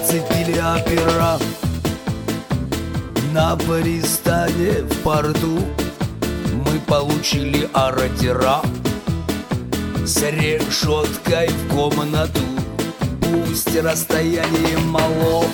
Нацепили опера на пристане в порту. Мы получили ордера с решеткой в комнату. Пусть расстояние мало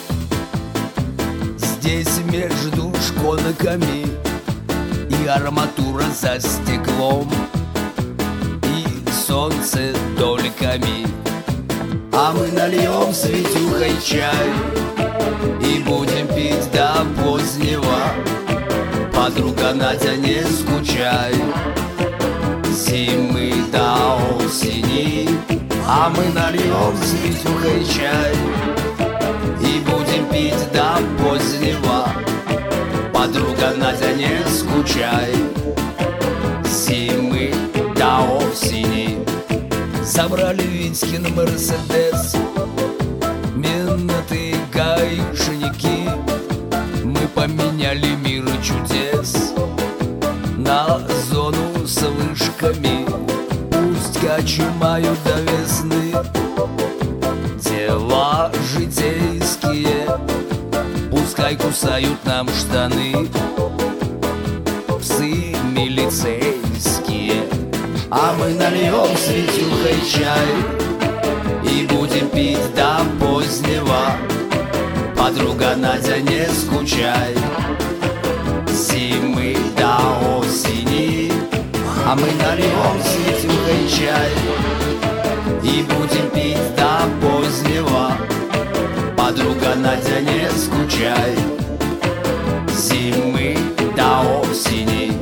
здесь между шконками, и арматура за стеклом, и солнце дольками. А мы нальем с Витюхой чай и будем пить до позднего. Подруга Надя, не скучай, зимы до осени. А мы нальем с Витюхой чай и будем пить до позднего. Подруга Надя, не скучай, зимы до осени. Забрали Витькин Мерседес менты, гаишники. Мы поменяли мир чудес на зону с вышками. Пусть кочумают до весны дела житейские, пускай кусают нам штаны псы милицейские. А мы нальем с Витюхой чай и будем пить до позднего. Подруга Надя, не скучай, зимы до осени. А мы нальем с Витюхой чай и будем пить до позднего. Подруга Надя, не скучай, зимы до осени.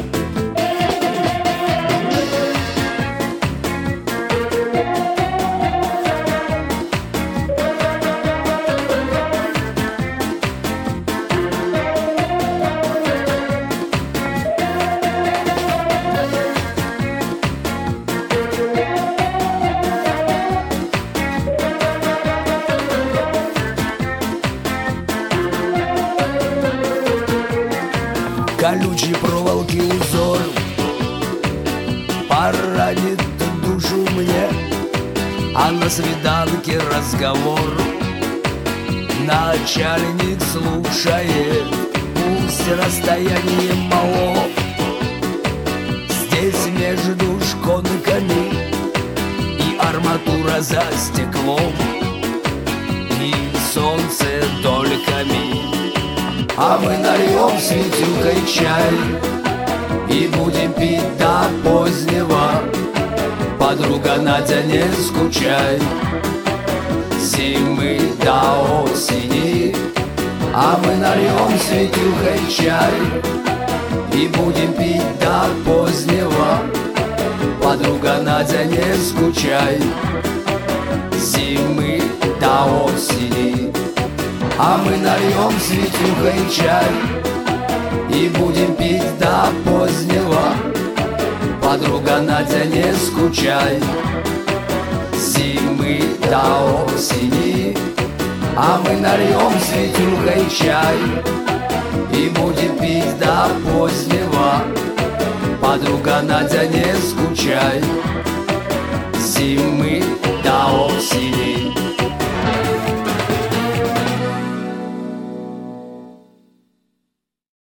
Колючие проволоки узор поранит душу мне, а на свиданке разговор начальник слушает. Пусть расстояние мало здесь между шконками, и арматура за стеклом, и солнце дольками. А мы нальем с Витюхой чай и будем пить до позднего. Подруга Надя, не скучай, зимы до осени. А мы нальем с Витюхой чай и будем пить до позднего. Подруга Надя, не скучай, зимы до осени. А мы нальем с Витюхой чай и будем пить до позднего. Подруга Надя, не скучай, зимы до осени. А мы нальем с Витюхой чай и будем пить до позднего. Подруга Надя, не скучай, зимы до осени.